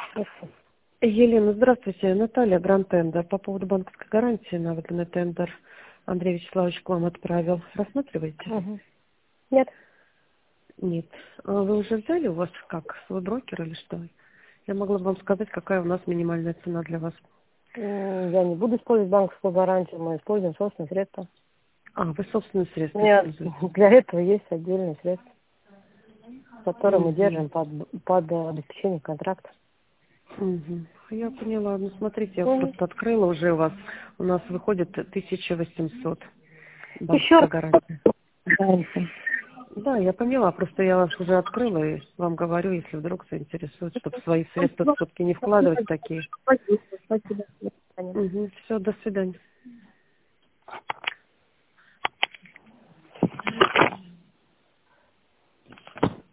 Хорошо. Елена, здравствуйте. Наталья, Гранд Тендер. По поводу банковской гарантии на выданный тендер Андрей Вячеславович к вам отправил. Рассматриваете? Угу. Нет, Нет. А вы уже взяли у вас как? Свой брокер или что? Я могла бы вам сказать, какая у нас минимальная цена для вас. я не буду использовать банковскую гарантию, мы используем собственные средства. А, вы собственные У средства меня используете? для этого есть отдельные средства, которые мы Угу. держим под обеспечение контракта. Угу. Я поняла. Ну, смотрите, я Угу. просто открыла уже у вас. У нас выходит 1800 Еще банковская раз. гарантия. Гарантия. Да, я поняла, просто я вас уже открыла и вам говорю, если вдруг заинтересует, чтобы свои средства все-таки не вкладывать в такие. Спасибо. Спасибо. До свидания. Угу. Все, до свидания.